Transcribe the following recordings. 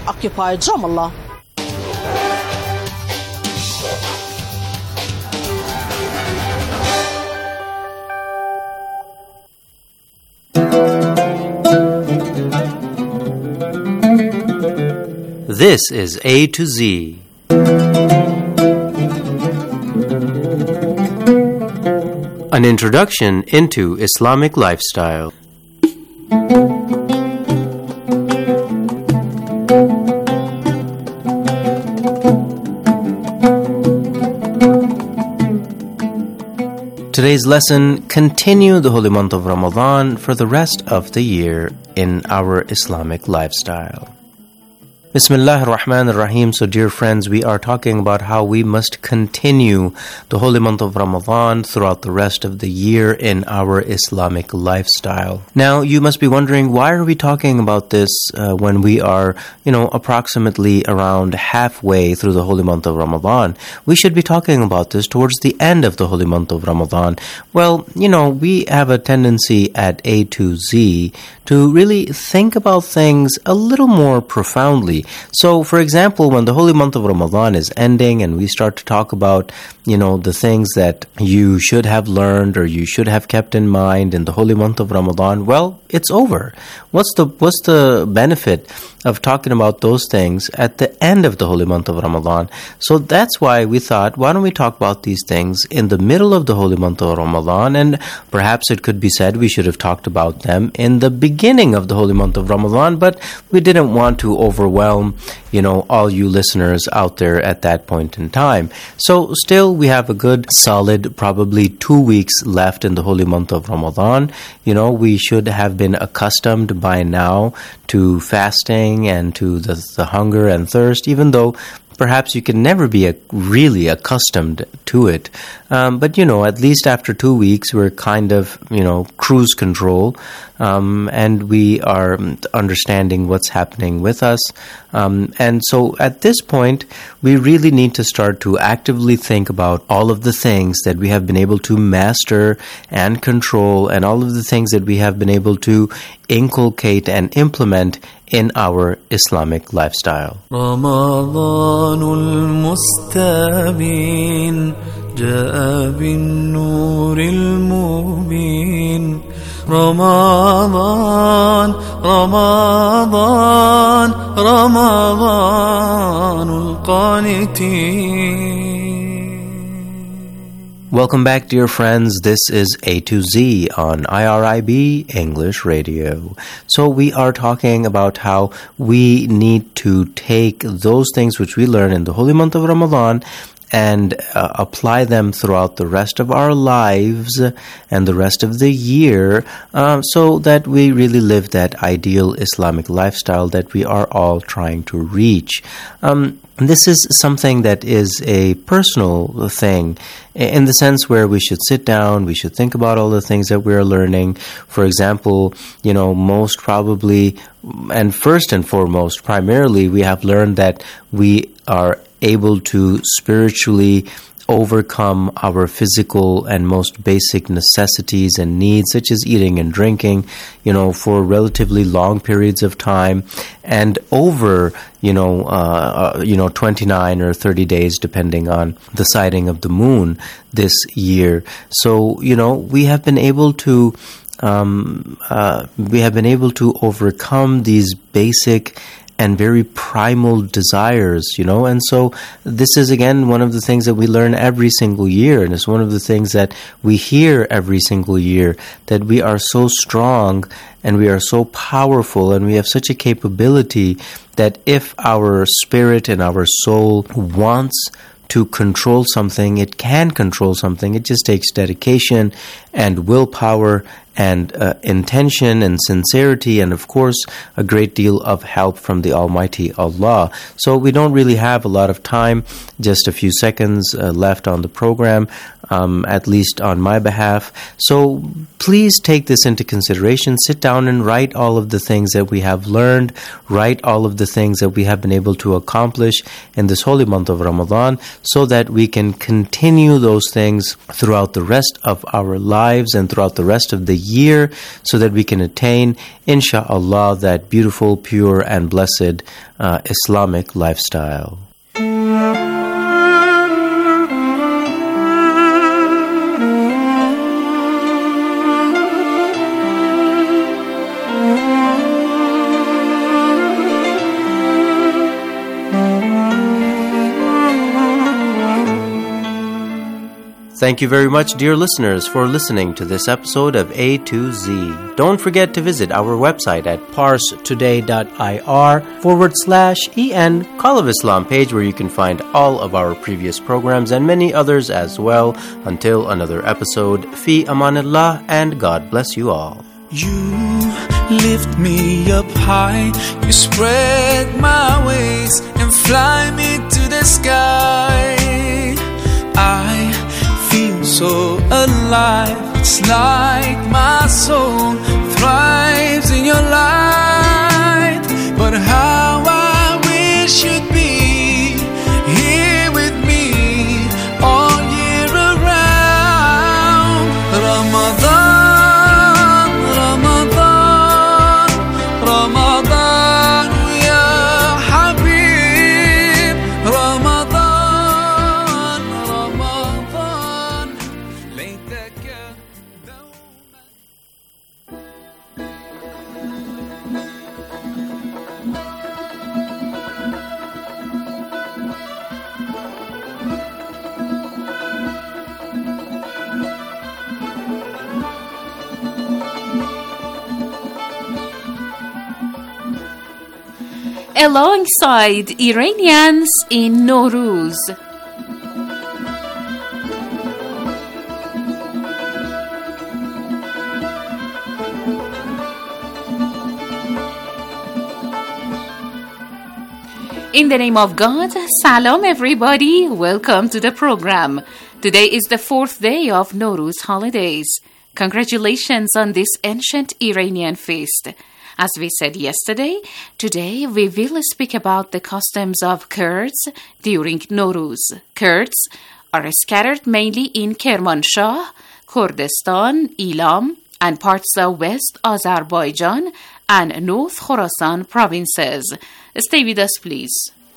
occupied Ramallah. This is A to Z. An introduction into Islamic lifestyle. Today's lesson, continue the holy month of Ramadan for the rest of the year in our Islamic lifestyle. Bismillah ar-Rahman ar-Rahim. So dear friends, we are talking about how we must continue the holy month of Ramadan throughout the rest of the year in our Islamic lifestyle. Now, you must be wondering, why are we talking about this when we are, approximately around halfway through the holy month of Ramadan? We should be talking about this towards the end of the holy month of Ramadan. Well, we have a tendency at A to Z to really think about things a little more profoundly. So, for example, when the holy month of Ramadan is ending and we start to talk about, the things that you should have learned or you should have kept in mind in the holy month of Ramadan, well, it's over. What's the benefit of talking about those things at the end of the holy month of Ramadan? So that's why we thought, why don't we talk about these things in the middle of the holy month of Ramadan? And perhaps it could be said we should have talked about them in the beginning of the holy month of Ramadan, but we didn't want to overwhelm, all you listeners out there at that point in time. So still, we have a good solid, probably 2 weeks left in the holy month of Ramadan. We should have been accustomed by now to fasting and to the hunger and thirst, even though perhaps you can never be really accustomed to it. But, at least after 2 weeks, we're kind of, cruise control, and we are understanding what's happening with us. And so at this point, we really need to start to actively think about all of the things that we have been able to master and control, and all of the things that we have been able to inculcate and implement in our Islamic lifestyle. Ramadanul Mustabin جاء بالنور المبين رمضان رمضان رمضان القانتين. Welcome back, dear friends. This is A to Z on IRIB English Radio. So we are talking about how we need to take those things which we learn in the holy month of Ramadan and apply them throughout the rest of our lives and the rest of the year, so that we really live that ideal Islamic lifestyle that we are all trying to reach. This is something that is a personal thing, in the sense where we should sit down, we should think about all the things that we are learning. For example, most probably, and first and foremost, primarily, we have learned that we are able to spiritually overcome our physical and most basic necessities and needs, such as eating and drinking, for relatively long periods of time, and over, 29 or 30 days, depending on the sighting of the moon this year. So, we have been able to overcome these basic and very primal desires, and so this is, again, one of the things that we learn every single year, and it's one of the things that we hear every single year, that we are so strong and we are so powerful and we have such a capability that if our spirit and our soul wants to control something, it can control something. It just takes dedication and willpower and intention and sincerity, and of course a great deal of help from the Almighty Allah. So we don't really have a lot of time, just a few seconds left on the program, at least on my behalf. So please take this into consideration. Sit down and write all of the things that we have learned, write all of the things that we have been able to accomplish in this holy month of Ramadan, so that we can continue those things throughout the rest of our lives and throughout the rest of the year so that we can attain, insha'Allah, that beautiful, pure, and blessed Islamic lifestyle. Thank you very much, dear listeners, for listening to this episode of A to Z. Don't forget to visit our website at parstoday.ir/EN Call of Islam page, where you can find all of our previous programs and many others as well. Until another episode, Fi Amanillah, and God bless you all. You lift me up high, you spread my wings and fly me to the sky. I feel so alive, it's like my soul thrives in your light. But how I wish you'd be here with me all year around. Ramadan, Ramadan, Ramadan, ya Habib. Ramadan, Ramadan, ليتك دوما. Alongside Iranians in Nowruz. In the name of God, Salam everybody, welcome to the program. Today is the 4th day of Nowruz holidays. Congratulations on this ancient Iranian feast. As we said yesterday, today we will speak about the customs of Kurds during Nowruz. Kurds are scattered mainly in Kermanshah, Kurdistan, Ilam, and parts of West Azerbaijan and North Khorasan provinces. Stay with us, please.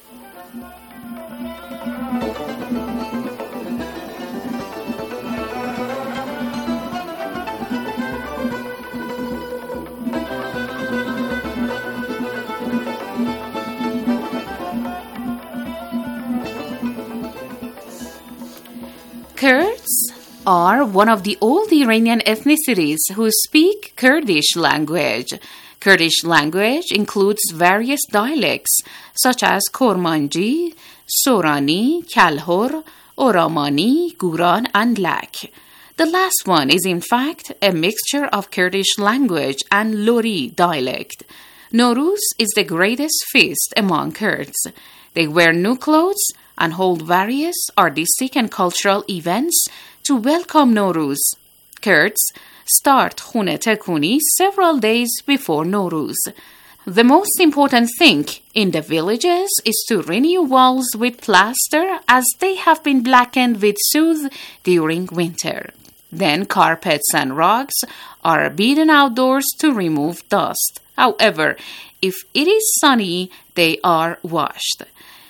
Kurds are one of the old Iranian ethnicities who speak Kurdish language. Kurdish language includes various dialects such as Kormanji, Sorani, Kalhor, Oramani, Guran, and Lak. The last one is in fact a mixture of Kurdish language and Lori dialect. Nowruz is the greatest feast among Kurds. They wear new clothes and hold various artistic and cultural events to welcome Nowruz. Kurds start Khune Tekuni several days before Nowruz. The most important thing in the villages is to renew walls with plaster as they have been blackened with soot during winter. Then carpets and rugs are beaten outdoors to remove dust. However, if it is sunny, they are washed.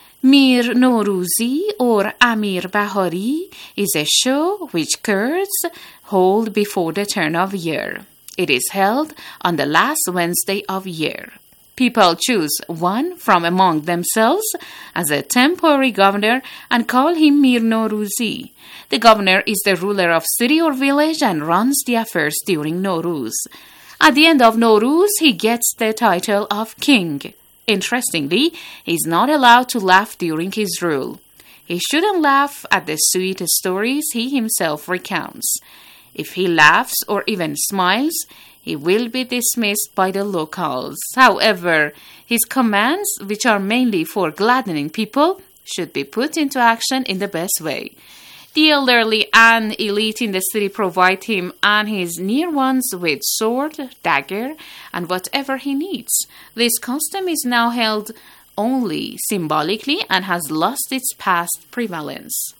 Mir Nowruzi or Amir Bahari is a show which Kurds hold before the turn of year. It is held on the last Wednesday of year. People choose one from among themselves as a temporary governor and call him Mir Nowruzi. The governor is the ruler of city or village and runs the affairs during Nowruz. At the end of Nowruz, he gets the title of king. Interestingly, he is not allowed to laugh during his rule. He shouldn't laugh at the sweet stories he himself recounts. If he laughs or even smiles, he will be dismissed by the locals. However, his commands, which are mainly for gladdening people, should be put into action in the best way. The elderly and elite in the city provide him and his near ones with sword, dagger, and whatever he needs. This custom is now held only symbolically and has lost its past prevalence.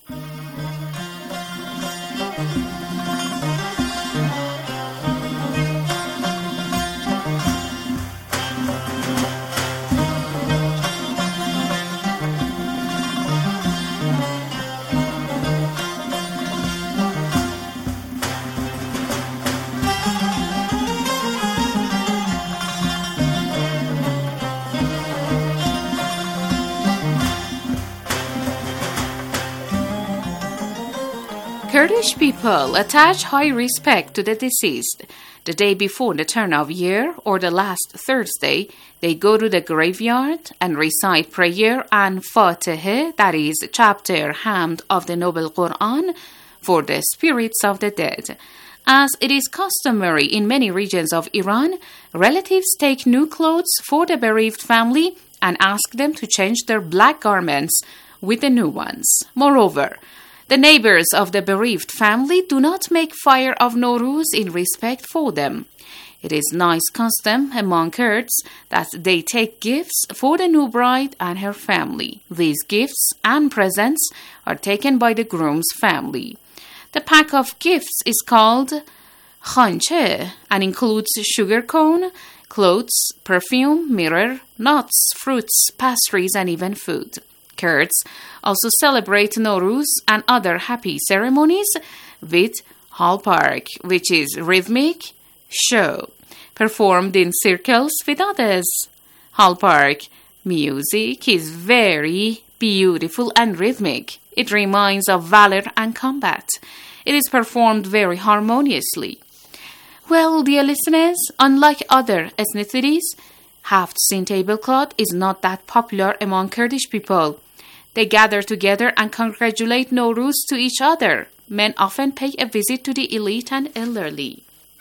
Kurdish people attach high respect to the deceased. The day before the turn of year or the last Thursday, they go to the graveyard and recite prayer and Fatiha, that is, chapter Hamd of the Noble Quran, for the spirits of the dead. As it is customary in many regions of Iran, relatives take new clothes for the bereaved family and ask them to change their black garments with the new ones. Moreover, the neighbors of the bereaved family do not make fire of Nowruz in respect for them. It is nice custom among Kurds that they take gifts for the new bride and her family. These gifts and presents are taken by the groom's family. The pack of gifts is called khanche and includes sugar cone, clothes, perfume, mirror, nuts, fruits, pastries, and even food. Kurds also celebrate Nowruz and other happy ceremonies with halpark, which is rhythmic show, performed in circles with others. Halpark music is very beautiful and rhythmic. It reminds of valor and combat. It is performed very harmoniously. Well, dear listeners, unlike other ethnicities, Haft-Sin tablecloth is not that popular among Kurdish people. They gather together and congratulate Nowruz to each other. Men often pay a visit to the elite and elderly.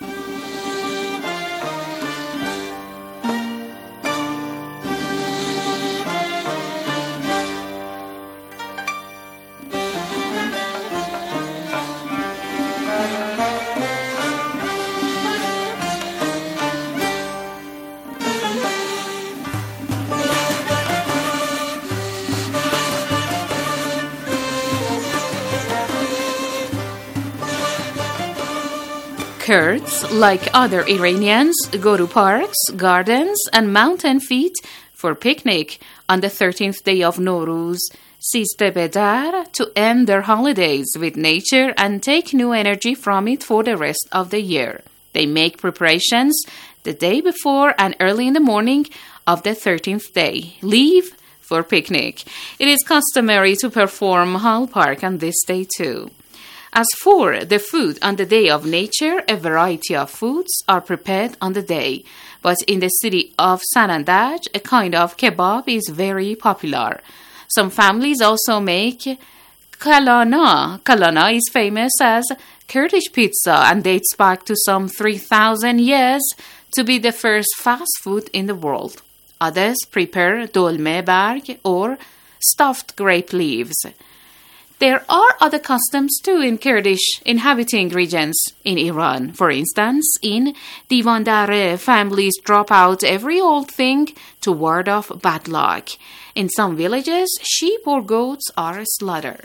Kurds, like other Iranians, go to parks, gardens, and mountain feet for picnic on the 13th day of Nowruz, Siste Bedar, to end their holidays with nature and take new energy from it for the rest of the year. They make preparations the day before and early in the morning of the 13th day. Leave for picnic. It is customary to perform halpark on this day too. As for the food on the day of nature, a variety of foods are prepared on the day. But in the city of Sanandaj, a kind of kebab is very popular. Some families also make kalana. Kalana is famous as Kurdish pizza and dates back to some 3,000 years to be the first fast food in the world. Others prepare dolme barg or stuffed grape leaves. There are other customs too in Kurdish inhabiting regions in Iran. For instance, in Divandare, families drop out every old thing to ward off bad luck. In some villages, sheep or goats are slaughtered.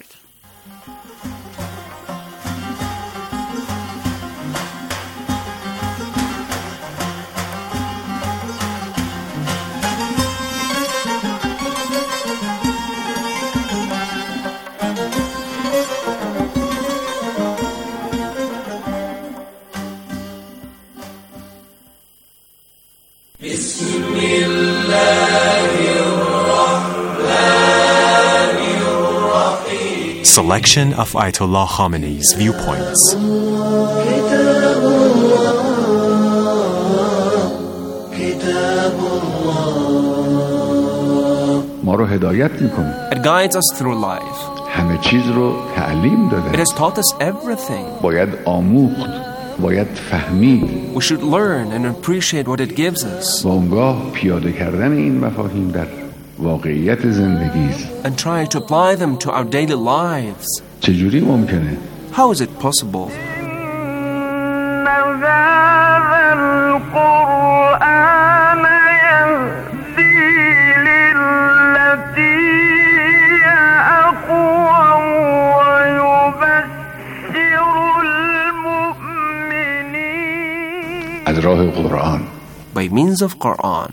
Selection of Ayatollah Khamenei's viewpoints. ما رو هدایت میکنه. It guides us through life. همه چیز رو تعلیم داده. It has taught us everything. باید آموخت. باید فهمید. We should learn and appreciate what it gives us. و اونگاه پیاده کردن این مفاهیم در واقعیت زندگی است. And try to apply them to our daily lives. چجوری ممکنه؟ How is it possible? از راه قرآن. By means of Quran.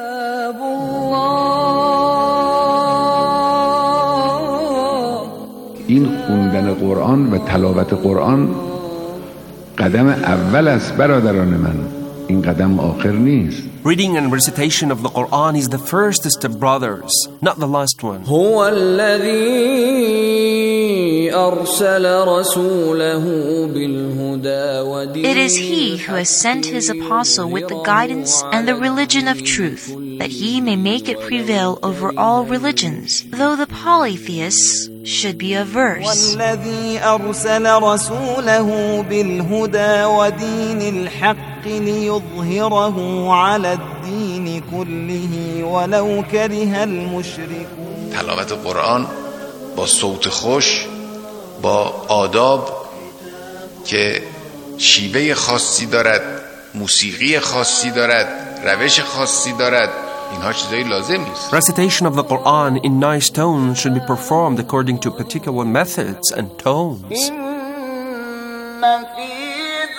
این خوندن قرآن و تلاوت قرآن قدم اول است برادران من. این قدم آخر نیست. Reading and recitation of the Quran is the first step, brothers, not the last one. هو الذي أرسل رسوله بالهدى ودين It is He who has sent His apostle with the guidance and the religion of truth, that He may make it prevail over all religions, though the polytheists should be averse. والذي أرسل رسوله بالهدى ودين الحق ليظهره على الدين كله ولو كره المشركون. تلاوت قرآن با صوت خوش، با آداب که شیوه خاصی دارد، موسیقی خاصی دارد، روش خاصی دارد، اینها چیزایی لازم نیست. Recitation of the Quran in nice tones should be performed according to particular methods and tones. إن في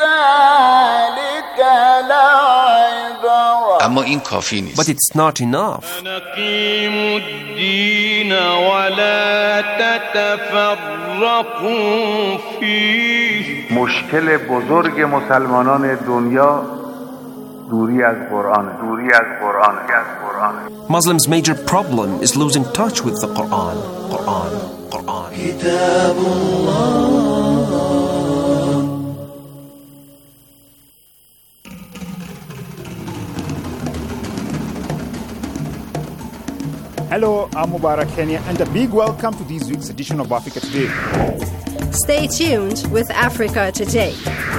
ذلك لعبرة. اما این کافی نیست. But it's not enough. نقيم الدين ولا تتفرقوا فيه. مشکل بزرگ مسلمانان دنیا دوری از قرآن. Muslims' major problem is losing touch with the Quran. كتاب الله. Hello, I'm Mubarak Kenya, and a big welcome to this week's edition of Africa Today. Stay tuned with Africa Today.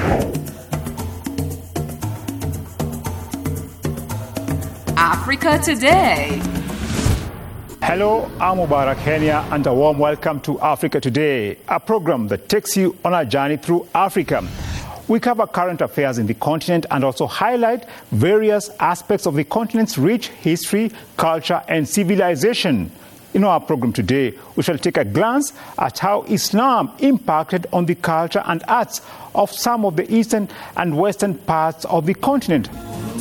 Africa Today. Hello, I'm Mubarak Kenya, and a warm welcome to Africa Today, a program that takes you on a journey through Africa. We cover current affairs in the continent and also highlight various aspects of the continent's rich history, culture, and civilization. In our program today, we shall take a glance at how Islam impacted on the culture and arts of some of the eastern and western parts of the continent.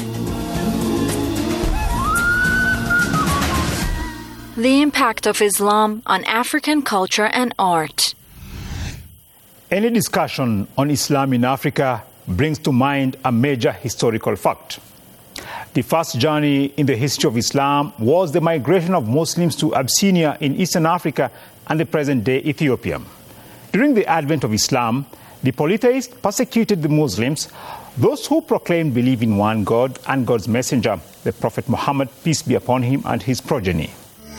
The impact of Islam on African culture and art. Any discussion on Islam in Africa brings to mind a major historical fact. The first journey in the history of Islam was the migration of Muslims to Abyssinia in Eastern Africa and the present-day Ethiopia. During the advent of Islam, the polytheists persecuted the Muslims, those who proclaimed belief in one God and God's messenger, the Prophet Muhammad, peace be upon him, and his progeny.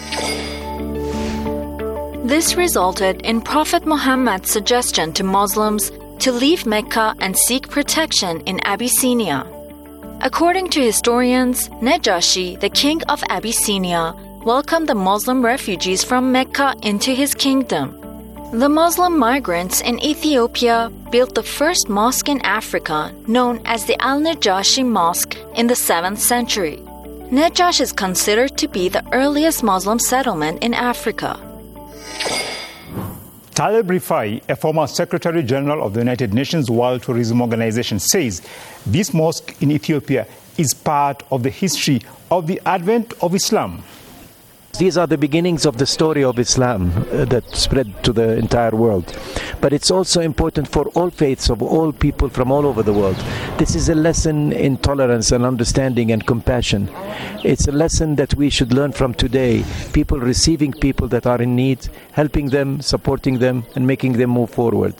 This resulted in Prophet Muhammad's suggestion to Muslims to leave Mecca and seek protection in Abyssinia. According to historians, Najashi, the king of Abyssinia, welcomed the Muslim refugees from Mecca into his kingdom. The Muslim migrants in Ethiopia built the first mosque in Africa, known as the Al-Najashi Mosque, in the 7th century. Najash is considered to be the earliest Muslim settlement in Africa. Taleb Rifai, a former Secretary General of the United Nations World Tourism Organization, says this mosque in Ethiopia is part of the history of the advent of Islam. These are the beginnings of the story of Islam that spread to the entire world. But it's also important for all faiths of all people from all over the world. This is a lesson in tolerance and understanding and compassion. It's a lesson that we should learn from today. People receiving people that are in need, helping them, supporting them, and making them move forward.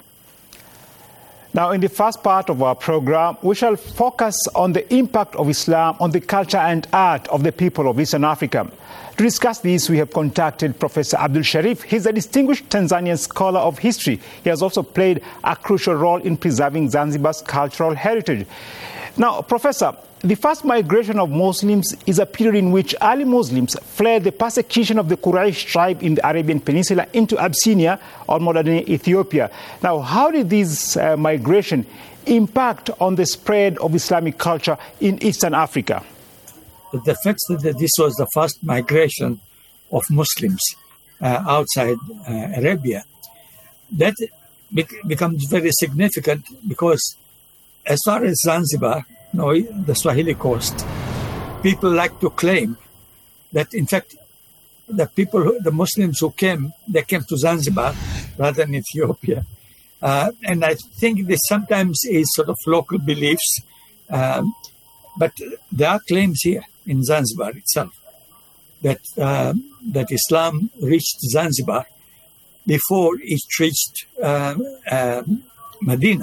Now, in the first part of our program, we shall focus on the impact of Islam on the culture and art of the people of Eastern Africa. To discuss this, we have contacted Professor Abdul Sharif. He's a distinguished Tanzanian scholar of history. He has also played a crucial role in preserving Zanzibar's cultural heritage. Now, Professor, the first migration of Muslims is a period in which early Muslims fled the persecution of the Quraysh tribe in the Arabian Peninsula into Abyssinia or modern-day Ethiopia. Now, how did this migration impact on the spread of Islamic culture in Eastern Africa? The fact that this was the first migration of Muslims outside Arabia, that becomes very significant because as far as Zanzibar, the Swahili coast, people like to claim that in fact the Muslims who came, they came to Zanzibar rather than Ethiopia. And I think this sometimes is sort of local beliefs, but there are claims here in Zanzibar itself that Islam reached Zanzibar before it reached Medina.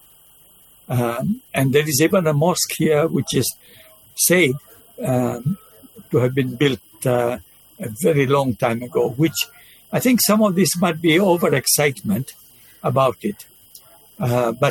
And there is even a mosque here which is said to have been built a very long time ago, which I think some of this might be overexcitement about it. But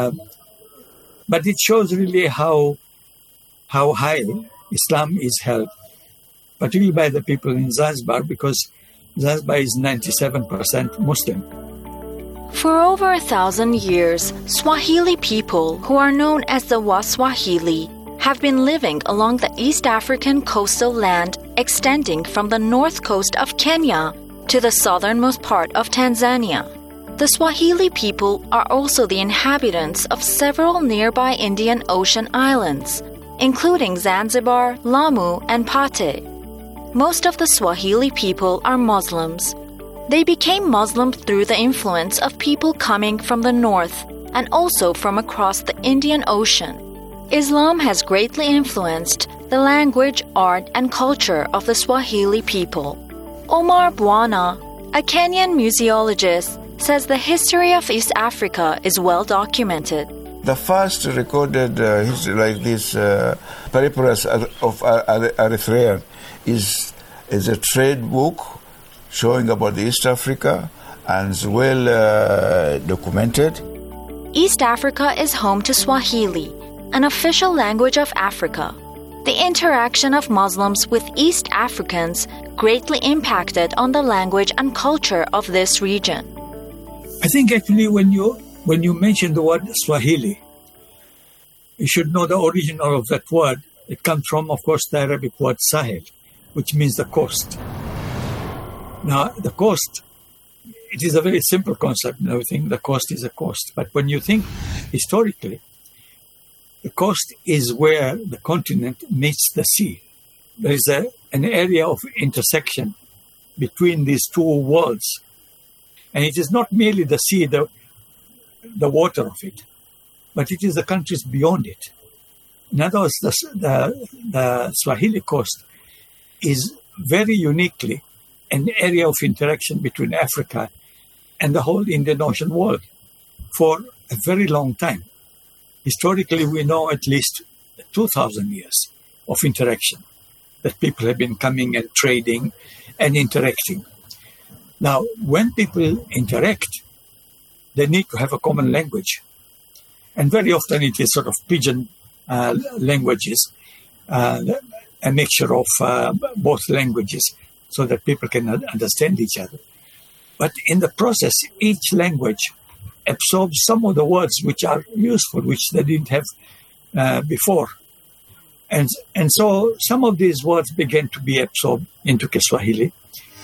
it shows really how high Islam is held, particularly by the people in Zanzibar, because Zanzibar is 97% Muslim. For over 1,000 years, Swahili people, who are known as the Waswahili, have been living along the East African coastal land extending from the north coast of Kenya to the southernmost part of Tanzania. The Swahili people are also the inhabitants of several nearby Indian Ocean islands, including Zanzibar, Lamu, and Pate. Most of the Swahili people are Muslims. They became Muslim through the influence of people coming from the north and also from across the Indian Ocean. Islam has greatly influenced the language, art, and culture of the Swahili people. Omar Bwana, a Kenyan museologist, says the history of East Africa is well documented. The first recorded history like this, Periplus of Eritrea, is a trade book showing about the East Africa and is well documented. East Africa is home to Swahili, an official language of Africa. The interaction of Muslims with East Africans greatly impacted on the language and culture of this region. I think actually when you mention the word Swahili, you should know the origin of that word. It comes from, of course, the Arabic word Sahel, which means the coast. Now, the coast, it is a very simple concept and everything. The coast is a coast. But when you think historically, the coast is where the continent meets the sea. There is an area of intersection between these two worlds. And it is not merely the sea, the water of it, but it is the countries beyond it. In other words, the Swahili coast is very uniquely an area of interaction between Africa and the whole Indian Ocean world for a very long time. Historically, we know at least 2,000 years of interaction that people have been coming and trading and interacting. Now, when people interact, they need to have a common language. And very often it is sort of pidgin languages, a mixture of both languages so that people can understand each other. But in the process, each language absorbs some of the words which are useful, which they didn't have before. And so some of these words began to be absorbed into Kiswahili.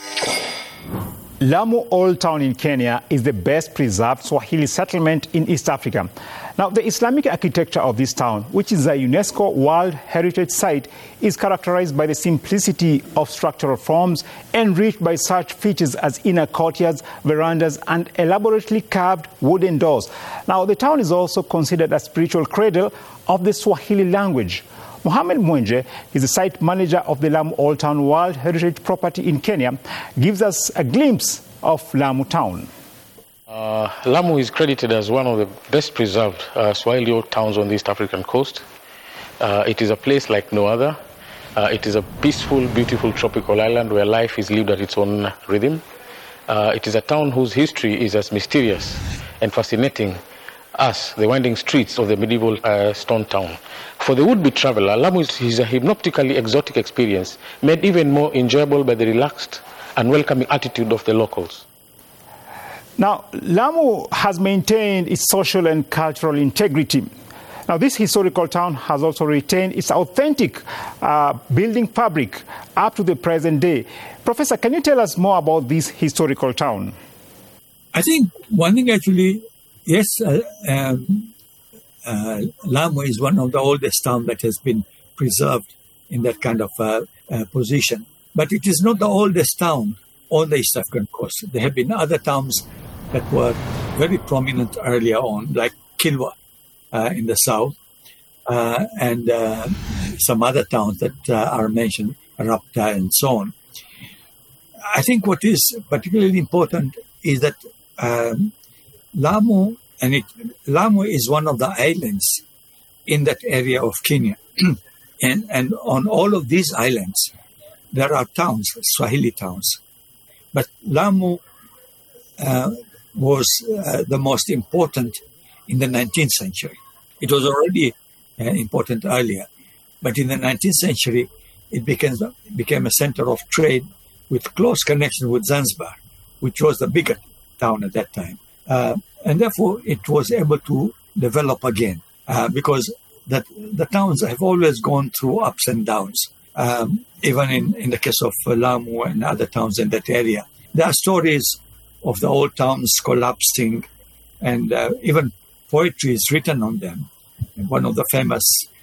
Lamu Old Town in Kenya is the best preserved Swahili settlement in East Africa. Now, the Islamic architecture of this town, which is a UNESCO World Heritage Site, is characterized by the simplicity of structural forms enriched by such features as inner courtyards, verandas, and elaborately carved wooden doors. Now, the town is also considered a spiritual cradle of the Swahili language. Mohamed Mwenje is the site manager of the Lamu Old Town World Heritage Property in Kenya, gives us a glimpse of Lamu Town. Lamu is credited as one of the best preserved Swahili old towns on the East African coast. It is a place like no other. It is a peaceful, beautiful tropical island where life is lived at its own rhythm. It is a town whose history is as mysterious and fascinating as the winding streets of the medieval stone town. For the would-be traveler, Lamu is a hypnotically exotic experience, made even more enjoyable by the relaxed and welcoming attitude of the locals. Now, Lamu has maintained its social and cultural integrity. Now, this historical town has also retained its authentic building fabric up to the present day. Professor, can you tell us more about this historical town? I think one thing actually, yes, Lamu is one of the oldest towns that has been preserved in that kind of position. But it is not the oldest town on the East African coast. There have been other towns that were very prominent earlier on, like Kilwa in the south, and some other towns that are mentioned, Rapta and so on. I think what is particularly important is that Lamu is one of the islands in that area of Kenya. and on all of these islands, there are towns, Swahili towns. But Lamu was the most important in the 19th century. It was already important earlier. But in the 19th century, it became a center of trade with close connection with Zanzibar, which was the bigger town at that time. And therefore, it was able to develop again because the towns have always gone through ups and downs, even in the case of Lamu and other towns in that area. There are stories of the old towns collapsing, and even poetry is written on them. One of the famous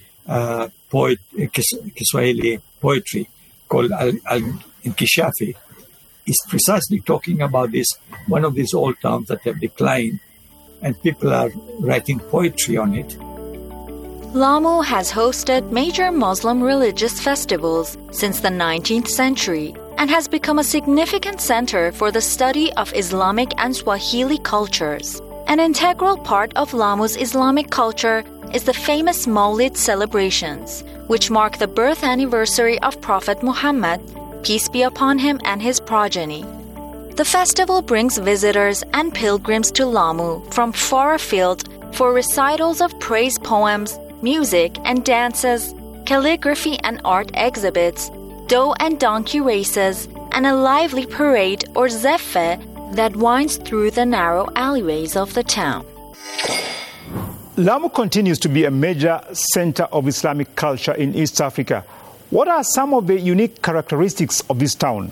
Kiswahili poetry called Al-Inkishafi is precisely talking about this, one of these old towns that have declined, and people are writing poetry on it. Lamu has hosted major Muslim religious festivals since the 19th century and has become a significant center for the study of Islamic and Swahili cultures. An integral part of Lamu's Islamic culture is the famous Maulid celebrations, which mark the birth anniversary of Prophet Muhammad, peace be upon him, and his progeny. The festival brings visitors and pilgrims to Lamu from far afield for recitals of praise poems, music and dances, calligraphy and art exhibits, doe and donkey races, and a lively parade or zeffe that winds through the narrow alleyways of the town. Lamu continues to be a major center of Islamic culture in East Africa. What are some of the unique characteristics of this town?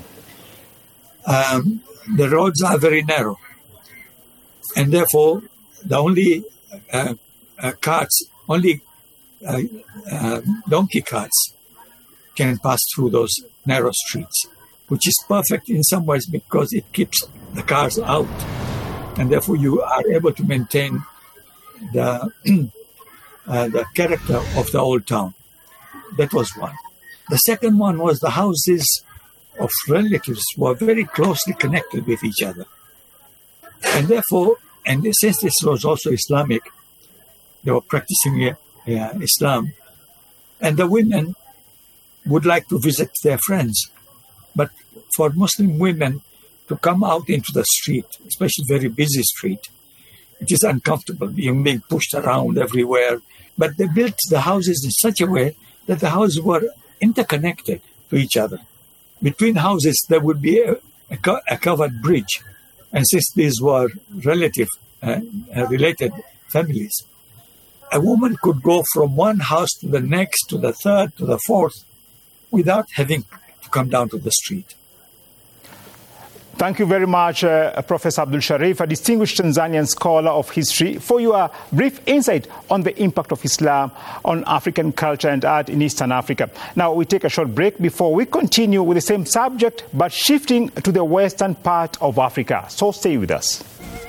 The roads are very narrow, and therefore the only donkey carts can pass through those narrow streets, which is perfect in some ways because it keeps the cars out, and therefore you are able to maintain the character of the old town. That was one. The second one was the houses of relatives were very closely connected with each other. And therefore, and since this was also Islamic, they were practicing Islam, and the women would like to visit their friends. But for Muslim women to come out into the street, especially very busy street, it is uncomfortable. You're being pushed around everywhere. But they built the houses in such a way that the houses were interconnected to each other. Between houses, there would be a covered bridge. And since these were related families, a woman could go from one house to the next, to the third, to the fourth, without having to come down to the street. Thank you very much, Professor Abdul Sharif, a distinguished Tanzanian scholar of history, for your brief insight on the impact of Islam on African culture and art in Eastern Africa. Now, we take a short break before we continue with the same subject, but shifting to the western part of Africa. So stay with us.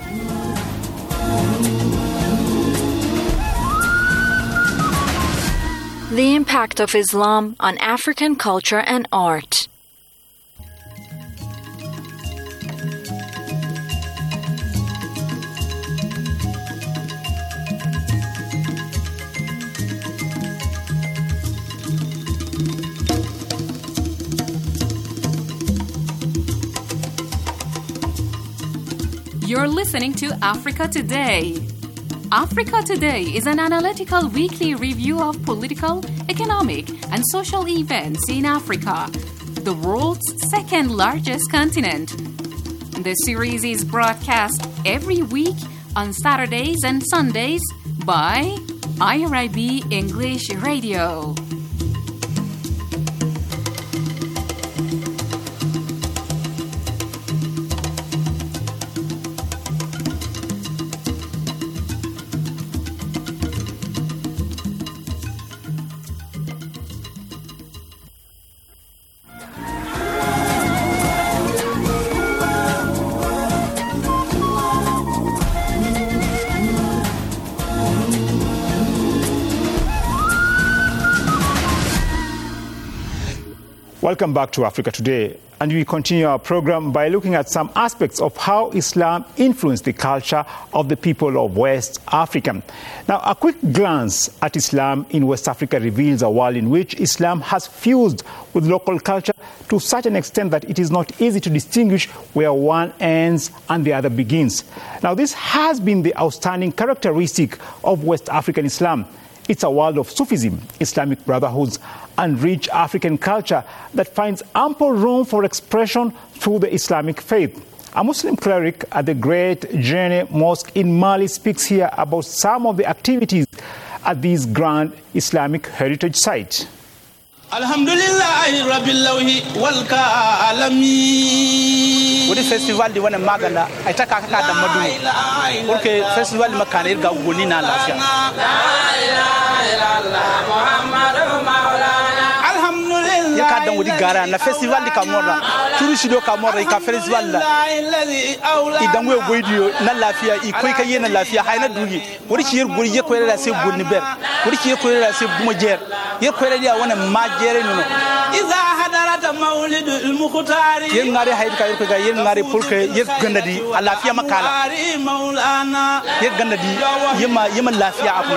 The impact of Islam on African culture and art. You're listening to Africa Today. Africa Today is an analytical weekly review of political, economic, and social events in Africa, the world's second largest continent. The series is broadcast every week on Saturdays and Sundays by IRIB English Radio. Welcome back to Africa Today, and we continue our program by looking at some aspects of how Islam influenced the culture of the people of West Africa. Now, a quick glance at Islam in West Africa reveals a world in which Islam has fused with local culture to such an extent that it is not easy to distinguish where one ends and the other begins. Now, this has been the outstanding characteristic of West African Islam. It's a world of Sufism, Islamic brotherhoods, and rich African culture that finds ample room for expression through the Islamic faith. A Muslim cleric at the Great Djenne Mosque in Mali speaks here about some of the activities at this grand Islamic heritage site. Alhamdulillah rabbil lawhi wal kalami. Wodi festival di wana magana ay taka ka da madu porque festival makana irga goni na lafiya. Ya ka dan wodi gara na festival di kamora turu shido kamora ka festival la idan we goidiyo na lafiya i koi kai na lafiya hayna dugi wodi ci yer gori ye ko la se gonni ber wodi ci ye ko la se buma jer ye ko la wana majere no iza hadarata maulidul mukhtari yen ngare hayde ka ko ga yen ngare pulke ye gandadi lafiya makala ye gandadi yema lafiya afna.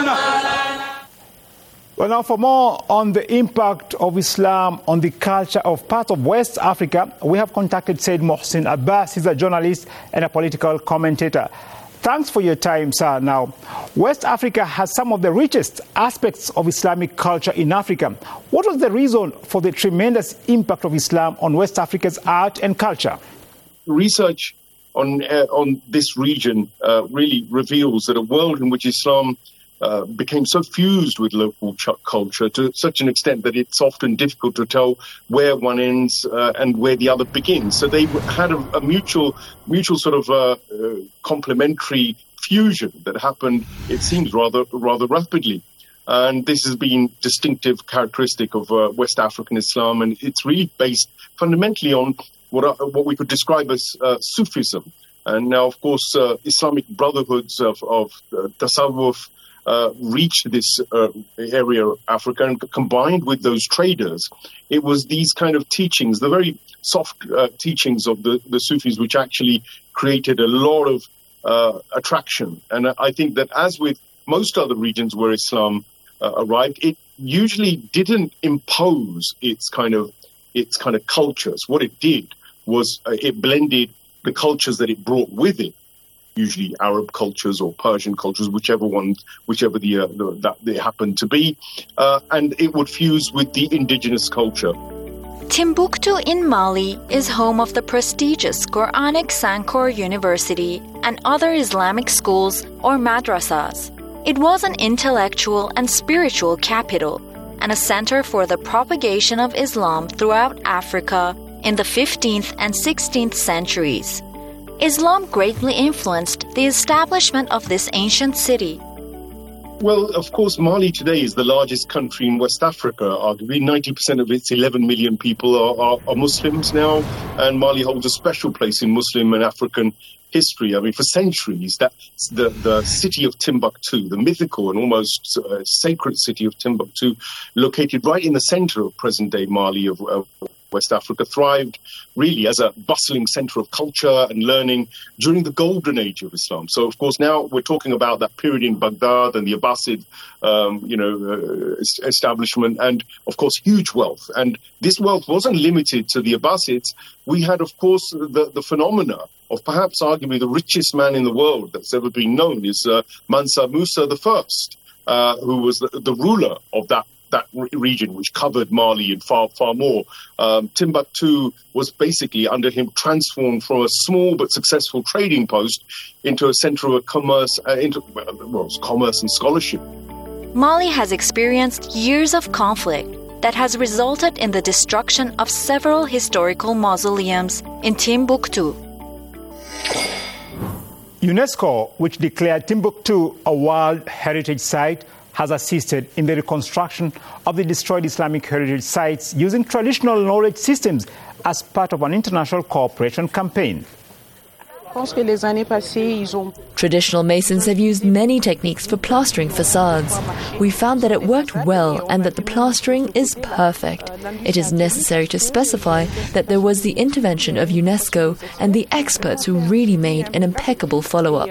Well, now for more on the impact of Islam on the culture of parts of West Africa, we have contacted Said Mohsin Abbas. He's a journalist and a political commentator. Thanks for your time, sir. Now, West Africa has some of the richest aspects of Islamic culture in Africa. What was the reason for the tremendous impact of Islam on West Africa's art and culture? Research on this region really reveals that a world in which Islam became so fused with local culture to such an extent that it's often difficult to tell where one ends and where the other begins. So they had a mutual sort of complementary fusion that happened, it seems, rather rapidly. And this has been distinctive characteristic of West African Islam, and it's really based fundamentally on what we could describe as Sufism. And now, of course, Islamic brotherhoods of Tasawwuf reached this area of Africa, and combined with those traders, it was these kind of teachings, the very soft teachings of the Sufis, which actually created a lot of attraction. And I think that, as with most other regions where Islam arrived, it usually didn't impose its kind of cultures. What it did was it blended the cultures that it brought with it, usually Arab cultures or Persian cultures, whichever they happen to be, and it would fuse with the indigenous culture. Timbuktu in Mali is home of the prestigious Quranic Sankor University and other Islamic schools or madrasas. It was an intellectual and spiritual capital and a center for the propagation of Islam throughout Africa in the 15th and 16th centuries. Islam greatly influenced the establishment of this ancient city. Well, of course, Mali today is the largest country in West Africa. Arguably, 90% of its 11 million people are Muslims now, and Mali holds a special place in Muslim and African history. I mean, for centuries, that's the city of Timbuktu, the mythical and almost sacred city of Timbuktu, located right in the center of present-day Mali of West Africa, thrived really as a bustling center of culture and learning during the golden age of Islam. So, of course, now we're talking about that period in Baghdad and the Abbasid, establishment, and, of course, huge wealth. And this wealth wasn't limited to the Abbasids. We had, of course, the phenomena of perhaps arguably the richest man in the world that's ever been known is Mansa Musa I, who was the ruler of that region, which covered Mali and far more. Timbuktu was basically, under him, transformed from a small but successful trading post into a center of commerce, commerce and scholarship. Mali has experienced years of conflict that has resulted in the destruction of several historical mausoleums in Timbuktu. UNESCO, which declared Timbuktu a World Heritage Site, has assisted in the reconstruction of the destroyed Islamic heritage sites using traditional knowledge systems as part of an international cooperation campaign. Traditional masons have used many techniques for plastering facades. We found that it worked well and that the plastering is perfect. It is necessary to specify that there was the intervention of UNESCO and the experts who really made an impeccable follow-up.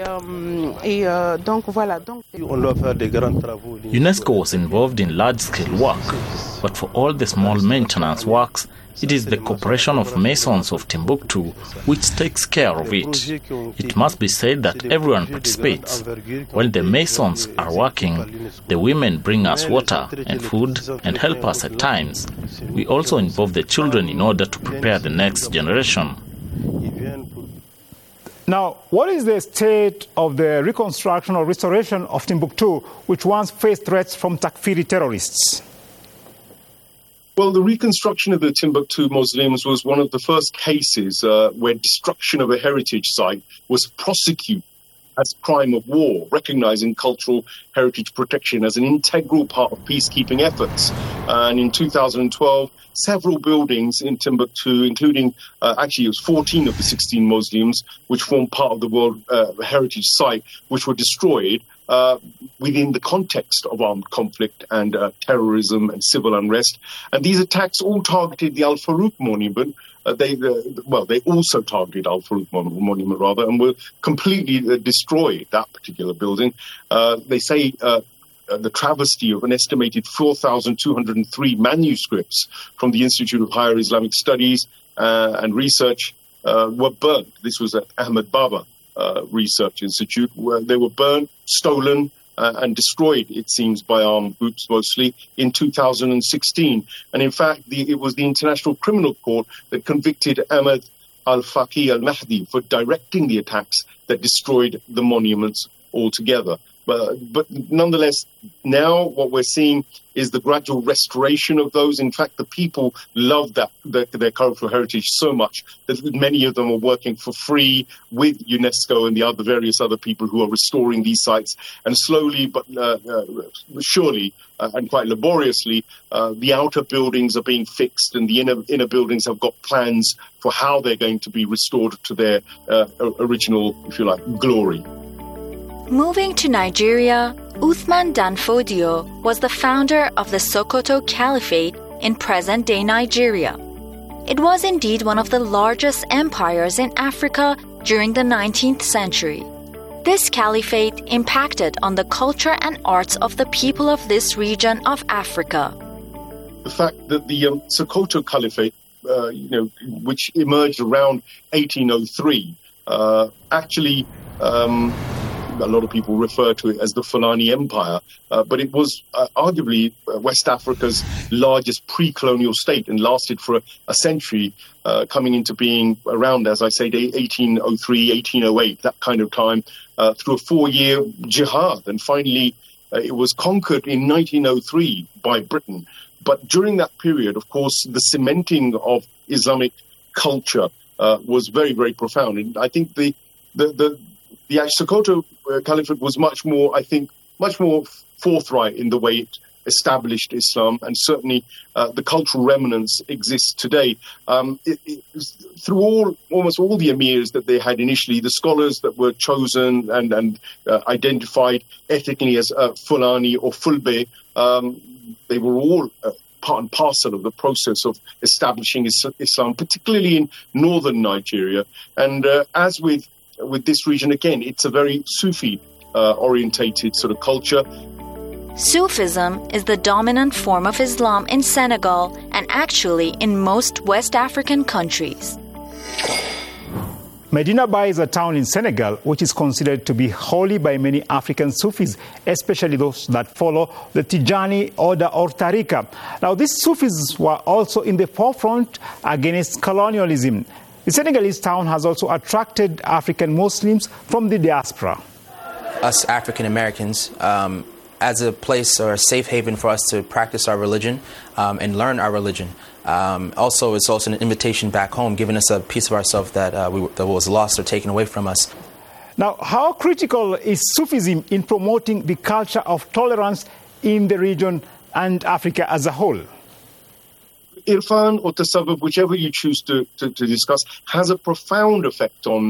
UNESCO was involved in large-scale work, but for all the small maintenance works, it is the Corporation of Masons of Timbuktu which takes care of it. It must be said that everyone participates. While the masons are working, the women bring us water and food and help us at times. We also involve the children in order to prepare the next generation. Now, what is the state of the reconstruction or restoration of Timbuktu, which once faced threats from Takfiri terrorists? Well, the reconstruction of the Timbuktu Muslims was one of the first cases where destruction of a heritage site was prosecuted as a crime of war, recognizing cultural heritage protection as an integral part of peacekeeping efforts. And in 2012, several buildings in Timbuktu, including actually it was 14 of the 16 Muslims, which form part of the World Heritage Site, which were destroyed within the context of armed conflict and terrorism and civil unrest. And these attacks all targeted the Al-Faruq monument. They also targeted Al-Faruq monument, and were completely destroyed, that particular building. They say the travesty of an estimated 4,203 manuscripts from the Institute of Higher Islamic Studies and Research were burnt. This was at Ahmed Baba Research Institute, where they were burnt, stolen, and destroyed, it seems, by armed groups mostly, in 2016. And in fact, it was the International Criminal Court that convicted Ahmed al-Faqih al-Mahdi for directing the attacks that destroyed the monuments altogether. But nonetheless, now what we're seeing is the gradual restoration of those. In fact, the people love their cultural heritage so much that many of them are working for free with UNESCO and the various other people who are restoring these sites. And slowly but surely and quite laboriously, the outer buildings are being fixed, and the inner buildings have got plans for how they're going to be restored to their original, if you like, glory. Moving to Nigeria, Uthman Danfodio was the founder of the Sokoto Caliphate in present-day Nigeria. It was indeed one of the largest empires in Africa during the 19th century. This caliphate impacted on the culture and arts of the people of this region of Africa. The fact that the Sokoto Caliphate, which emerged around 1803, actually... a lot of people refer to it as the Fulani Empire, but it was arguably West Africa's largest pre-colonial state and lasted for a century, coming into being around, as I say, 1803, 1808, that kind of time, through a 4-year jihad. And finally, it was conquered in 1903 by Britain. But during that period, of course, the cementing of Islamic culture was very, very profound. And I think the Sokoto Caliphate was much more forthright in the way it established Islam, and certainly the cultural remnants exist today. Through almost all the emirs that they had initially, the scholars that were chosen and identified ethnically as Fulani or Fulbe, they were all part and parcel of the process of establishing Islam, particularly in northern Nigeria. And as with this region, again, it's a very Sufi orientated sort of culture. Sufism is the dominant form of Islam in Senegal and actually in most West African countries. Medina Baye is a town in Senegal which is considered to be holy by many African Sufis, especially those that follow the Tijani order or Tariqa. Now, these Sufis were also in the forefront against colonialism. The Senegalese town has also attracted African Muslims from the diaspora. Us African Americans, as a place or a safe haven for us to practice our religion and learn our religion. Also, it's also an invitation back home, giving us a piece of ourselves that was lost or taken away from us. Now, how critical is Sufism in promoting the culture of tolerance in the region and Africa as a whole? Irfan or tasawwuf, whichever you choose to discuss, has a profound effect on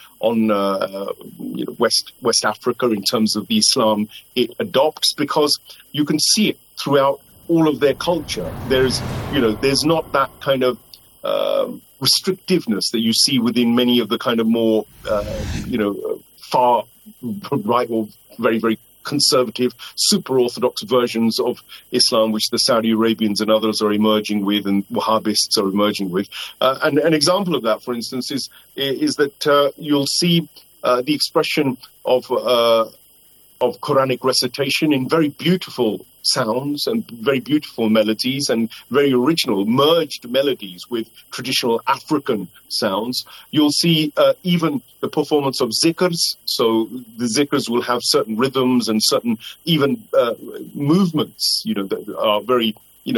West Africa in terms of the Islam it adopts, because you can see it throughout all of their culture. There's not that kind of restrictiveness that you see within many of the kind of more far right or very, very conservative, super orthodox versions of Islam, which the Saudi Arabians and others are emerging with, and Wahhabists are emerging with. And an example of that, for instance, is that you'll see the expression of Quranic recitation in very beautiful sounds and very beautiful melodies and very original merged melodies with traditional African sounds. You'll see even the performance of zikrs. So the zikrs will have certain rhythms and certain even movements, that are very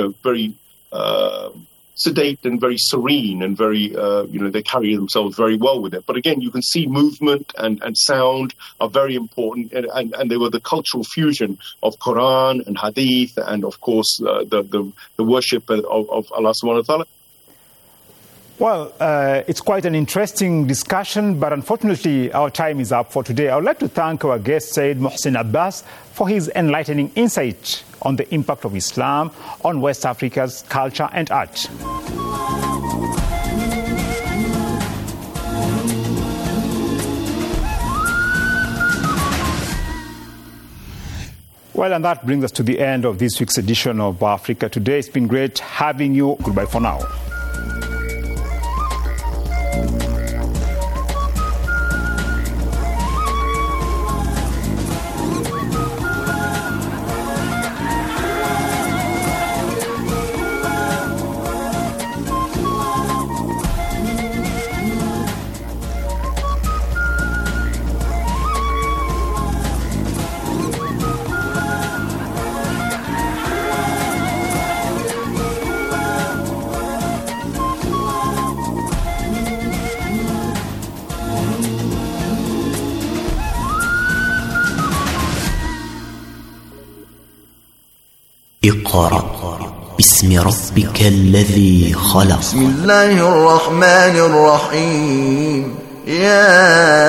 sedate and very serene and very, they carry themselves very well with it. But again, you can see movement and sound are very important, and they were the cultural fusion of Quran and Hadith and, of course, the worship of Allah subhanahu wa ta'ala. Well, it's quite an interesting discussion, but unfortunately our time is up for today. I would like to thank our guest, Sayyid Muhsin Abbas, for his enlightening insight on the impact of Islam on West Africa's culture and art. Well, and that brings us to the end of this week's edition of Africa Today. It's been great having you. Goodbye for now. اقرأ باسم ربك الذي خلق. بسم الله الرحمن الرحيم. يا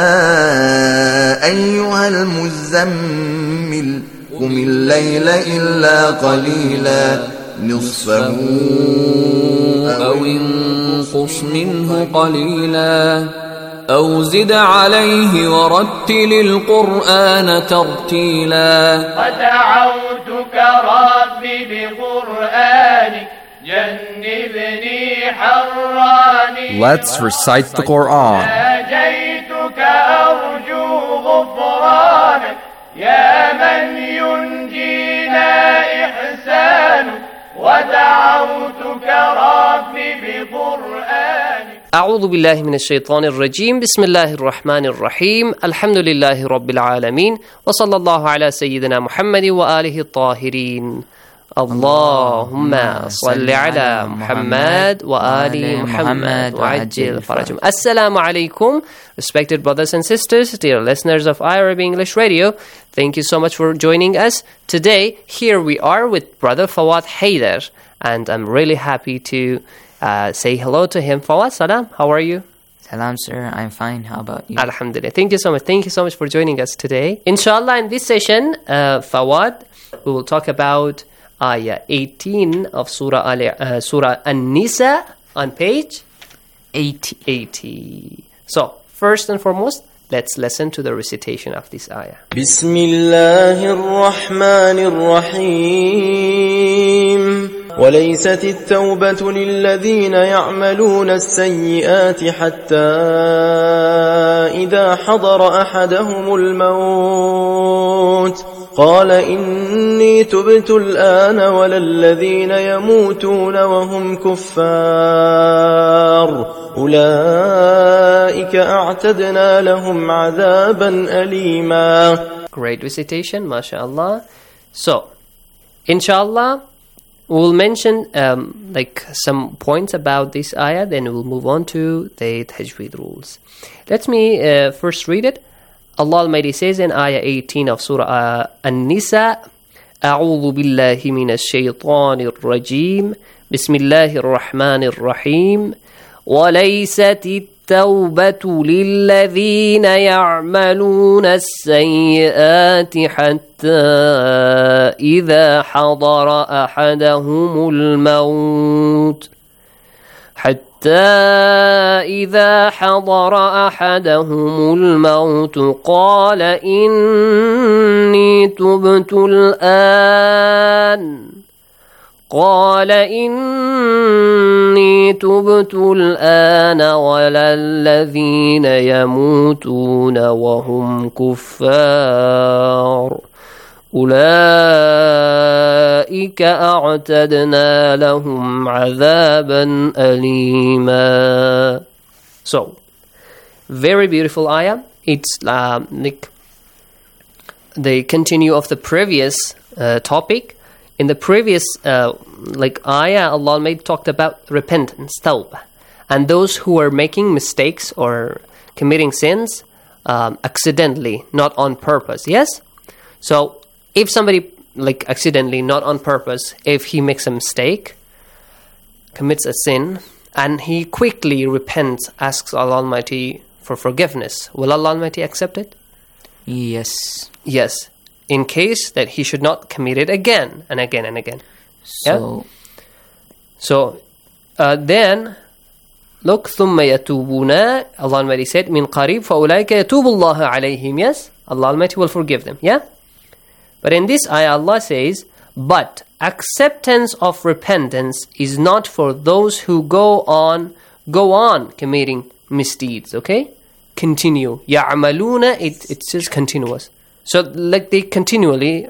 أيها المزمل قم الليل إلا قليلا نصفه أو انقص منه قليلا أو زد عليه ورتل القرآن ترتيلا. ودعوتك ربي بقرآنك جنبني حراني. Let's recite the Quran. ناجيتك أرجو غفرانك يا من ينجينا إحسانك. ودعوتك ربي بقرآنك. أعوذ بالله من الشيطان الرجيم. بسم الله الرحمن الرحيم. الحمد لله رب العالمين وصلى الله على سيدنا محمد وآله الطاهرين. اللهم صل على محمد وآل محمد وعجل فرجهم. Assalamu alaikum, respected brothers and sisters, dear listeners of IRB English Radio. Thank you so much for joining us. Today, here we are with Brother Fawad Haider, and I'm really happy to say hello to him. Fawad, salam, how are you? Salam, sir. I'm fine. How about you? Alhamdulillah. Thank you so much. Thank you so much for joining us today. Inshallah, in this session, Fawad, we will talk about Ayah 18 of Surah An-Nisa on page 80. So, first and foremost, let's listen to the recitation of this ayah. Bismillahir Rahmanir Rahim. وليست التوبة للذين يعملون السيئات حتى إذا حضر أحدهم الموت قال إني تبت الآن ولا الذين يموتون وهم كفار أولئك أعتدنا لهم عذابا أليما. Great recitation, mashallah. So, inshallah, we'll mention some points about this ayah, then we'll move on to the tajweed rules. Let me first read it. Allah Almighty says in ayah 18 of Surah An-Nisa, أعوذ بالله من الشيطان الرجيم بسم الله الرحمن الرحيم وليست التوبة للذين يعملون السيئات حتى إذا حضر أحدهم الموت قال إني تبت الآن ولا الذين يموتون وهم كفار أولئك أعتدنا لهم عذابا أليما. So, very beautiful ayah. It's like the continue of the previous topic. In the previous ayah, Allah Almighty talked about repentance, tawbah, and those who are making mistakes or committing sins accidentally, not on purpose. Yes? So, if somebody accidentally, not on purpose, if he makes a mistake, commits a sin, and he quickly repents, asks Allah Almighty for forgiveness, will Allah Almighty accept it? Yes. Yes. In case that he should not commit it again and again and again. Then, look, ثُمَّ يَتُوبُونَ, Allah Almighty said, مِنْ قَرِيبٍ فَأُولَٰئِكَ يَتُوبُ اللَّهُ عَلَيْهِمْ. Yes? Allah Almighty will forgive them. Yeah? But in this ayah, Allah says, but acceptance of repentance is not for those who go on committing misdeeds. Okay? Continue. يَعْمَلُونَ, it says continuous. So, they continuously,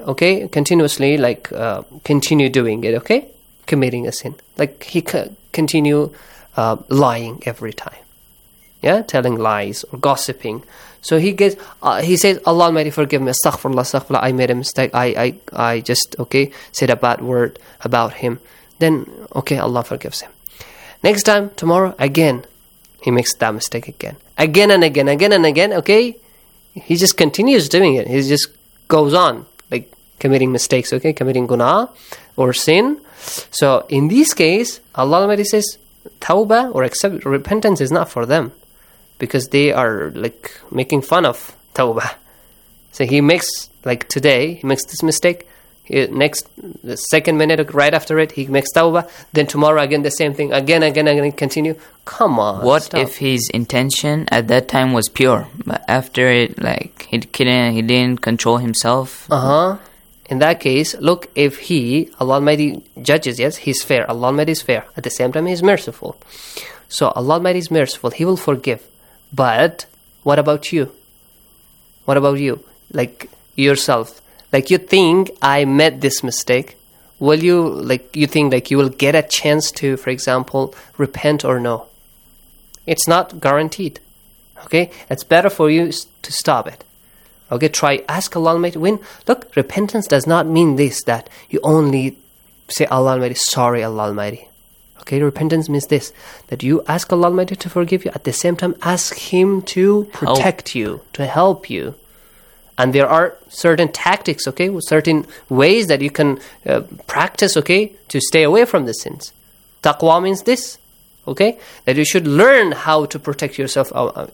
continue doing it, okay? Committing a sin. He continue lying every time. Yeah? Telling lies or gossiping. So, he says, Allah Almighty forgive me. Astaghfirullah, I made a mistake. I just, said a bad word about him. Then, Allah forgives him. Next time, tomorrow, again, he makes that mistake again. Again and again, okay? He just continues doing it. He just goes on, committing mistakes, committing guna or sin. So, in this case, Allah Almighty says, tawbah or repentance is not for them. Because they are, making fun of tawbah. So, he makes, today, he makes this mistake. The second minute, right after it, he makes tawbah. Then tomorrow, again, the same thing. Again, continue. Come on. What if his intention at that time was pure, but after it, he didn't control himself? In that case, look, if Allah Almighty judges, yes, He's fair. Allah Almighty is fair. At the same time, He's merciful. So Allah Almighty is merciful. He will forgive. But what about you? What about you? Yourself. You think I made this mistake. Will you, you think you will get a chance to, for example, repent or no? It's not guaranteed. Okay? It's better for you to stop it. Okay? Try, ask Allah Almighty. Look, repentance does not mean this, that you only say Allah Almighty, sorry Allah Almighty. Okay? Repentance means this, that you ask Allah Almighty to forgive you. At the same time, ask Him to protect you, to help you. And there are certain tactics, certain ways that you can practice, to stay away from the sins. Taqwa means this, that you should learn how to protect yourself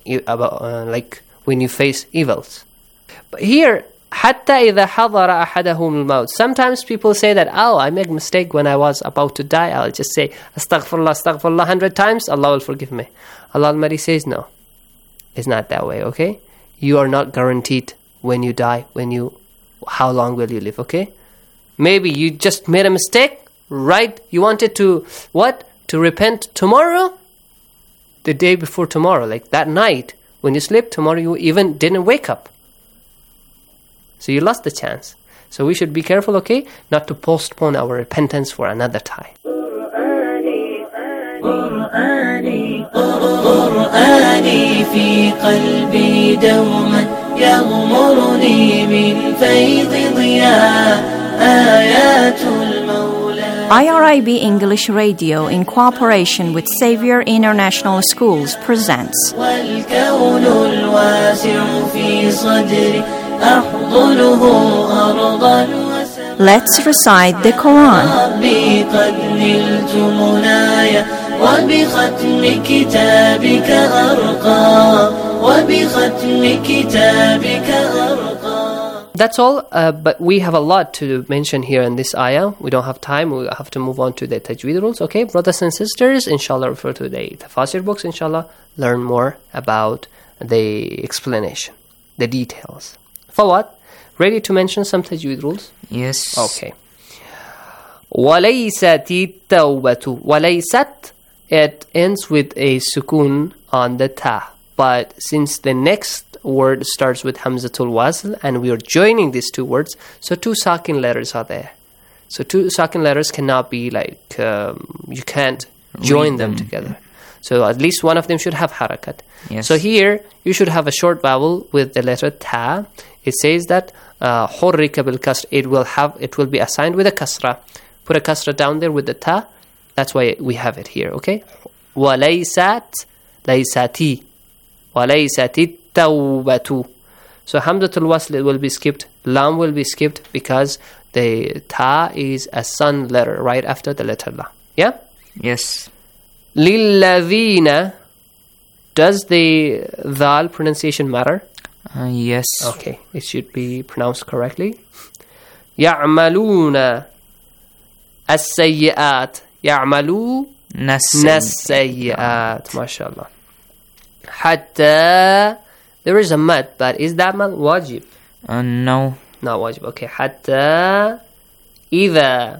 when you face evils. But here, حَتَّى إِذَا حَضَرَ أَحَدَهُمُ الْمَوْتِ. Sometimes people say that, I made a mistake when I was about to die. I'll just say, astaghfirullah 100 times, Allah will forgive me. Allah Almighty says, no, it's not that way, You are not guaranteed when you die, how long will you live, Maybe you just made a mistake, right? You wanted to, to repent tomorrow? The day before tomorrow, that night, when you sleep, tomorrow you even didn't wake up. So you lost the chance. So we should be careful, not to postpone our repentance for another time. قرآني في قلبي دوما يغمرني من فيض ضياء آيات المولى. IRIB English Radio in cooperation with Xavier International Schools presents والكون الواسع في صدري أحضنه أرضا وسماء. Let's recite the Quran. ربي قد نلت منايا وبختم كتابك أرقى وبختم كتابك أرقى. That's all, but we have a lot to mention here in this ayah. We don't have time. We have to move on to the tajweed rules. Okay, brothers and sisters, inshallah, refer to the tafsir books, inshallah, learn more about the explanation, the details. Fawad, ready to mention some tajweed rules? Yes. Okay. وَلَيْسَتِ التَّوْبَةُ وَلَيْسَت, it ends with a sukoon on the ta. But since the next word starts with Hamzatul Wasl and we are joining these two words, so two sakin letters are there. So two sakin letters cannot be like, you can't join them together. So at least one of them should have harakat. Yes. So here, you should have a short vowel with the letter ta. It says that حُرِّكَ بِالْكَسْرِ, it will be assigned with a kasra. Put a kasra down there with the ta. That's why we have it here, okay? وَلَيْسَتْ لَيْسَتِي وَلَيْسَتِ التَّوْبَةُ. So Hamzatul Wasl will be skipped. Lam will be skipped because the ta is a sun letter right after the letter la. Yeah? Yes. لِلَّذِينَ, does the dhal pronunciation matter? Yes. Okay, it should be pronounced correctly. يَعْمَلُونَ السَّيِّئَاتِ يَعْمَلُونَ السَّيِّئَاتِ. MashaAllah. حتى, there is a mad, but is that mad wajib? No. Not wajib. Okay. حتى إذا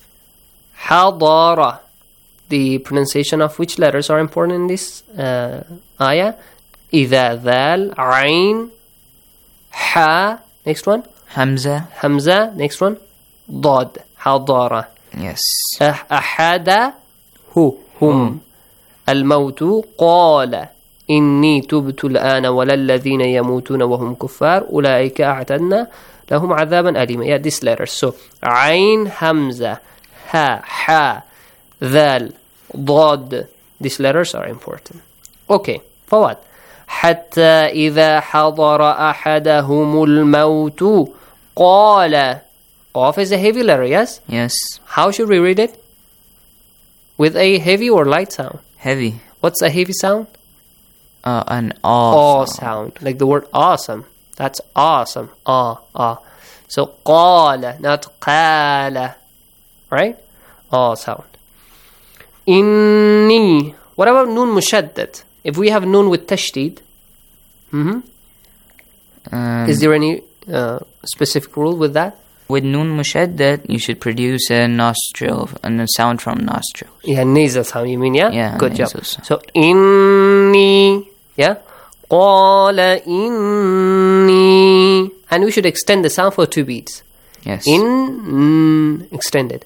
حضر, the pronunciation of which letters are important in this ayah? إذا ذال عين حا, next one Hamza, next one ضاد حضارة. Yes. أحد هم الموت قال إني تبت الآن ولا الذين يموتون وهم كفار أولئك أعتدنا لهم عذابا أليما. Yeah, this letter. So عين همزة ها حا ذال ضاد, these letters are important. Okay, forward. حتى إذا حضر أحدهم الموت قال. Qaf is a heavy letter, yes? Yes. How should we read it? With a heavy or light sound? Heavy. What's a heavy sound? An aw sound. Like the word awesome. That's awesome. So قال, not قال. Right? Aw sound. Inni. What about noon mushaddad? If we have noon with tashdid, is there any specific rule with that? With noon mushaddad, you should produce a nostril and a sound from nostrils. Yeah, nasal sound, you mean, yeah? Yeah, good job. sound. So, inni, yeah? Qala inni. And we should extend the sound for 2 beats. Yes. Extended.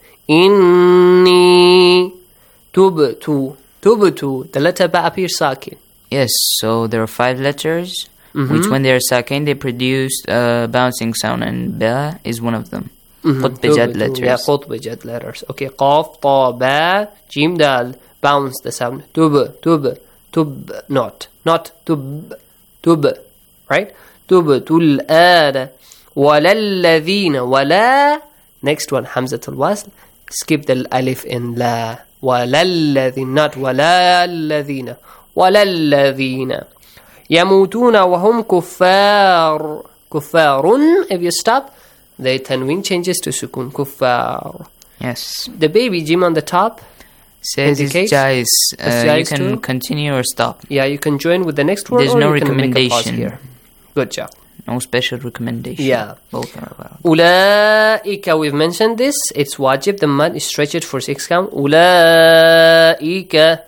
Inni tubtu. The letter ba appears sakin. Yes, so there are 5 letters, which when they are sakin, they produce a bouncing sound, and ba is one of them. Qutbijad letters. Yeah, qutbijad letters. Okay, qaf, ta, ba, jim, dal. Bounce the sound. Tub, not tub, right? Tubtul ad. Walalladhina, wala. Next one, Hamzatul Wasl. Skip the alif in la. Walalladhina, not walalladhina. Walalladhina. Yamutuna wahum kuffar. Kuffarun, if you stop, the tanween changes to sukun. Kuffar. Yes. The baby jim on the top says it's jais. You can too? Continue or stop. Yeah, you can join with the next word. There's or no you recommendation. Can make a pause here. Good job. No special recommendation. Yeah. Both are allowed. Ulaika, we've mentioned this. It's wajib. The mad is stretched for 6 count. Ulaika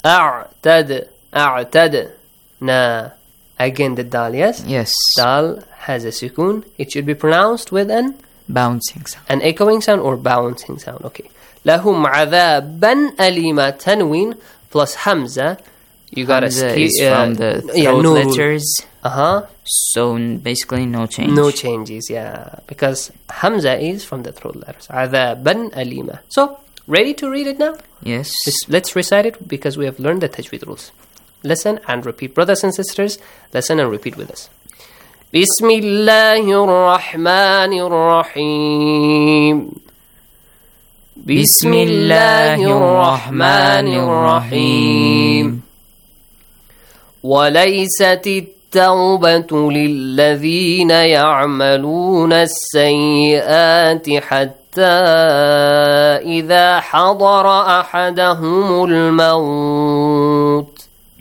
a'tad. Na. Again the dal, yes? Yes. Dal has a sukoon. It should be pronounced with an bouncing sound. An echoing sound or bouncing sound. Okay. Lahum adhaban alima, tanween plus hamza. You gotta skip from the throat letters. Uh-huh. So basically no change. No changes, yeah. Because hamza is from the throat letters. Adhaban alima. So, ready to read it now? Yes. Let's recite it because we have learned the tajweed rules. Listen and repeat. Brothers and sisters, listen and repeat with us. بسم الله الرحمن الرحيم بسم الله الرحمن الرحيم وليست التوبة للذين يعملون السيئات حتى إذا حضر أحدهم الموت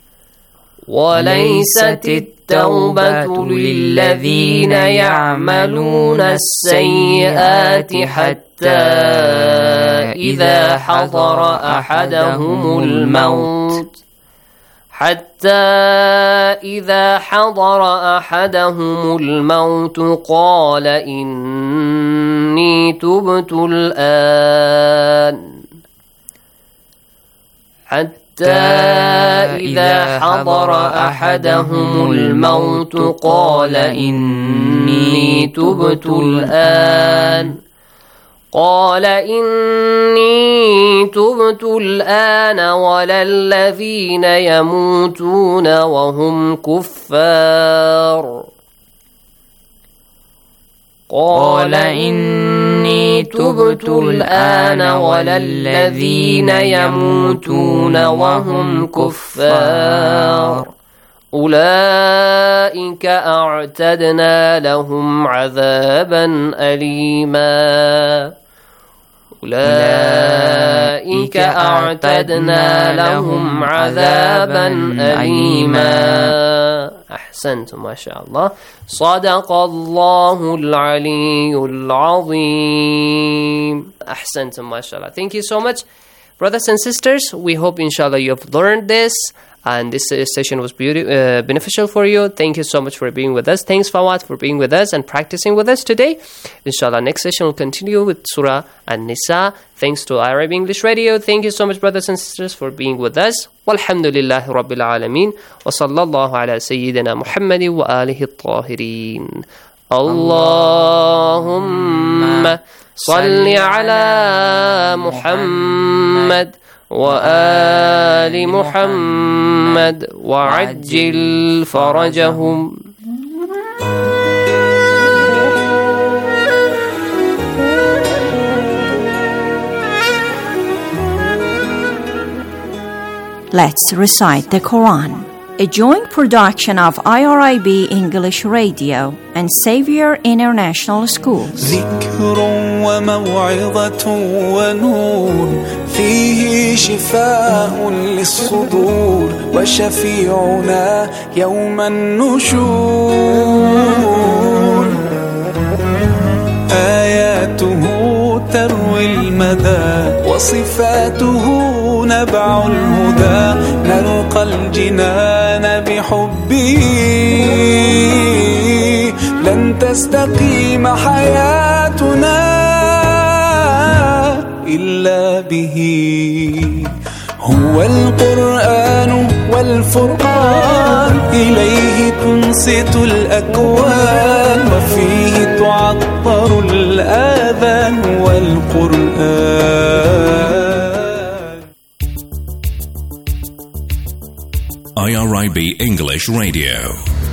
وليست التوبة للذين يعملون السيئات حتى إذا حضر أحدهم الموت قال إني تبت الآن إذا حضر أحدهم الموت قال إني تبت الآن ولا الذين يموتون وهم كفار قال إني تبت الآن ولا الذين يموتون وهم كفار أولئك أعتدنا لهم عذابا أليما أحسنتم ما شاء الله صدق الله العلي العظيم أحسنتم ما شاء الله. Thank you so much, brothers and sisters. We hope inshallah you have learned this and this session was beneficial for you. Thank you so much for being with us. Thanks Fawad for being with us and practicing with us today. Inshallah next session will continue with Surah An-Nisa. Thanks to Arab English Radio. Thank you so much, brothers and sisters, for being with us. Walhamdulillahi Rabbil Alameen. Wa sallallahu ala Sayyidina Muhammadi wa alihi at-tahirin. Allahumma salli ala Muhammad وآل محمد وعجل فرجهم. Let's recite the Quran. A joint production of IRIB English Radio and Xavier International Schools. ذكر وموعظة ونور فيه شفاء للصدور وشفيعنا يوم النشور آياته تروي المدى وصفاته نبع الهدى نلقى الجنان بحبه لن تستقيم حياتنا إلا به هو القرآن والفرقان إليه تنصت الأكوان وفيه تعطر الآذان والقرآن. IRIB English Radio.